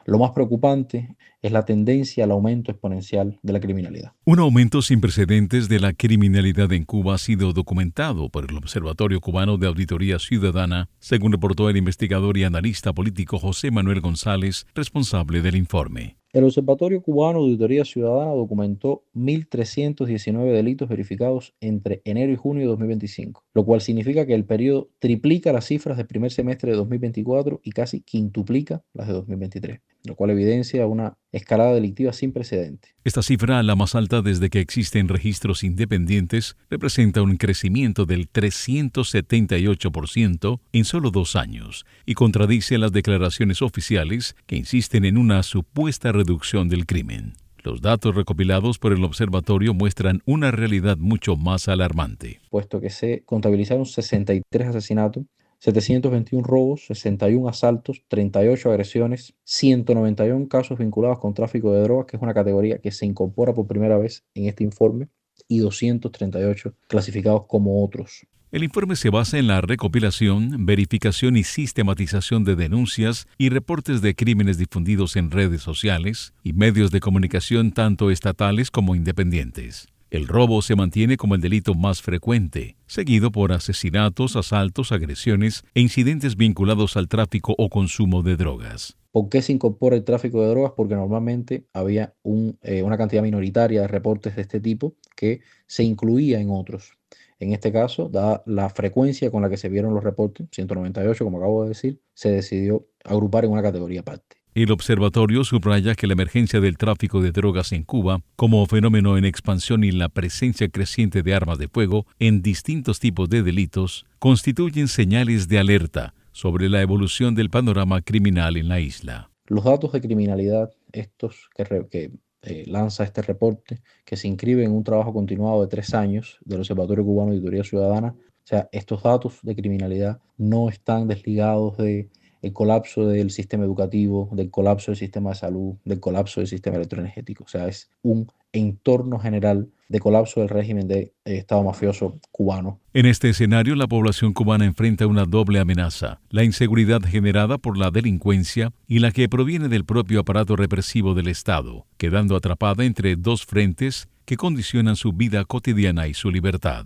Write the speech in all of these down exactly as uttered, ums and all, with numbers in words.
Lo más preocupante es la tendencia al aumento exponencial de la criminalidad. Un aumento sin precedentes de la criminalidad en Cuba ha sido documentado por el Observatorio Cubano de Auditoría Ciudadana, según reportó el investigador y analista político José Manuel González, responsable del informe. El Observatorio Cubano de Auditoría Ciudadana documentó mil trescientos diecinueve delitos verificados entre enero y junio de dos mil veinticinco, lo cual significa que el periodo triplica las cifras del primer semestre de dos mil veinticuatro y casi quintuplica las de dos mil veintitrés, lo cual evidencia una escalada delictiva sin precedentes. Esta cifra, la más alta desde que existen registros independientes, representa un crecimiento del trescientos setenta y ocho por ciento en solo dos años y contradice las declaraciones oficiales que insisten en una supuesta reducción del crimen. Los datos recopilados por el observatorio muestran una realidad mucho más alarmante. Puesto que se contabilizaron sesenta y tres asesinatos, setecientos veintiún robos, sesenta y uno asaltos, treinta y ocho agresiones, ciento noventa y uno casos vinculados con tráfico de drogas, que es una categoría que se incorpora por primera vez en este informe, y doscientos treinta y ocho clasificados como otros. El informe se basa en la recopilación, verificación y sistematización de denuncias y reportes de crímenes difundidos en redes sociales y medios de comunicación tanto estatales como independientes. El robo se mantiene como el delito más frecuente, seguido por asesinatos, asaltos, agresiones e incidentes vinculados al tráfico o consumo de drogas. ¿Por qué se incorpora el tráfico de drogas? Porque normalmente había un, eh, una cantidad minoritaria de reportes de este tipo que se incluía en otros. En este caso, dada la frecuencia con la que se vieron los reportes, ciento noventa y ocho como acabo de decir, se decidió agrupar en una categoría aparte. El observatorio subraya que la emergencia del tráfico de drogas en Cuba, como fenómeno en expansión y la presencia creciente de armas de fuego en distintos tipos de delitos, constituyen señales de alerta sobre la evolución del panorama criminal en la isla. Los datos de criminalidad, estos que, re, que eh, lanza este reporte, que se inscribe en un trabajo continuado de tres años del Observatorio Cubano de Auditoría Ciudadana, o sea, estos datos de criminalidad no están desligados de el colapso del sistema educativo, del colapso del sistema de salud, del colapso del sistema electroenergético. O sea, es un entorno general de colapso del régimen de eh, Estado mafioso cubano. En este escenario, la población cubana enfrenta una doble amenaza: la inseguridad generada por la delincuencia y la que proviene del propio aparato represivo del Estado, quedando atrapada entre dos frentes que condicionan su vida cotidiana y su libertad.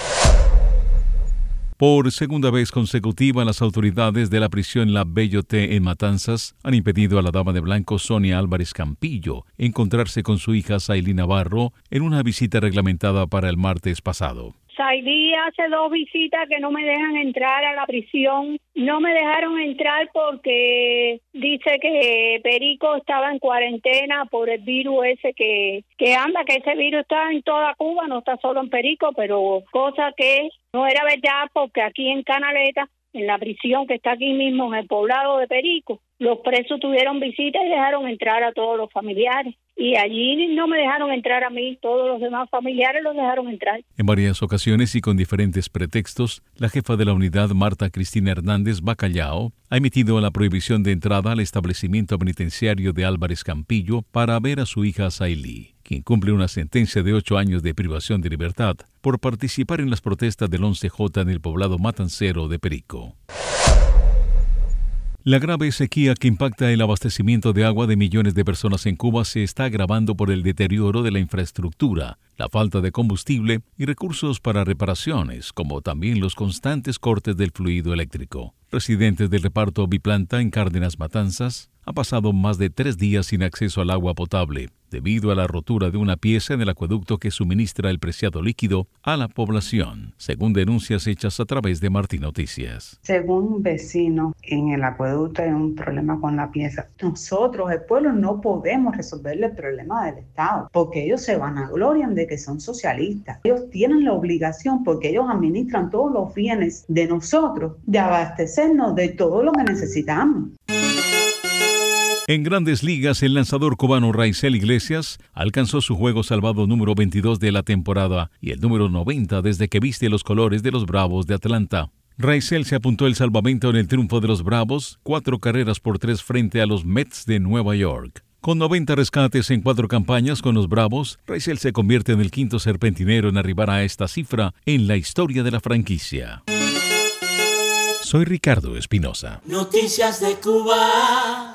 Por segunda vez consecutiva, las autoridades de la prisión La Belloté en Matanzas han impedido a la dama de blanco Sonia Álvarez Campillo encontrarse con su hija Sailí Navarro en una visita reglamentada para el martes pasado. Sailí hace dos visitas que no me dejan entrar a la prisión. No me dejaron entrar porque dice que Perico estaba en cuarentena por el virus ese que, que anda, que ese virus está en toda Cuba, no está solo en Perico, pero cosa que no era verdad, porque aquí en Canaleta, en la prisión que está aquí mismo en el poblado de Perico, los presos tuvieron visita y dejaron entrar a todos los familiares. Y allí no me dejaron entrar a mí, todos los demás familiares los dejaron entrar. En varias ocasiones y con diferentes pretextos, la jefa de la unidad, Marta Cristina Hernández Bacallao, ha emitido la prohibición de entrada al establecimiento penitenciario de Álvarez Campillo para ver a su hija Sailí, quien cumple una sentencia de ocho años de privación de libertad por participar en las protestas del once J en el poblado matancero de Perico. La grave sequía que impacta el abastecimiento de agua de millones de personas en Cuba se está agravando por el deterioro de la infraestructura, la falta de combustible y recursos para reparaciones, como también los constantes cortes del fluido eléctrico. Residentes del reparto Biplanta en Cárdenas Matanzas han pasado más de tres días sin acceso al agua potable, debido a la rotura de una pieza en el acueducto que suministra el preciado líquido a la población, según denuncias hechas a través de Martín Noticias. Según un vecino, en el acueducto hay un problema con la pieza. Nosotros, el pueblo, no podemos resolverle el problema del Estado, porque ellos se vanaglorian de que son socialistas. Ellos tienen la obligación, porque ellos administran todos los bienes de nosotros, de abastecernos de todo lo que necesitamos. En Grandes Ligas, el lanzador cubano Raisel Iglesias alcanzó su juego salvado número veintidós de la temporada y el número noventa desde que viste los colores de los Bravos de Atlanta. Raisel se apuntó el salvamento en el triunfo de los Bravos, cuatro carreras por tres frente a los Mets de Nueva York. Con noventa rescates en cuatro campañas con los Bravos, Raisel se convierte en el quinto serpentinero en arribar a esta cifra en la historia de la franquicia. Soy Ricardo Espinosa. Noticias de Cuba.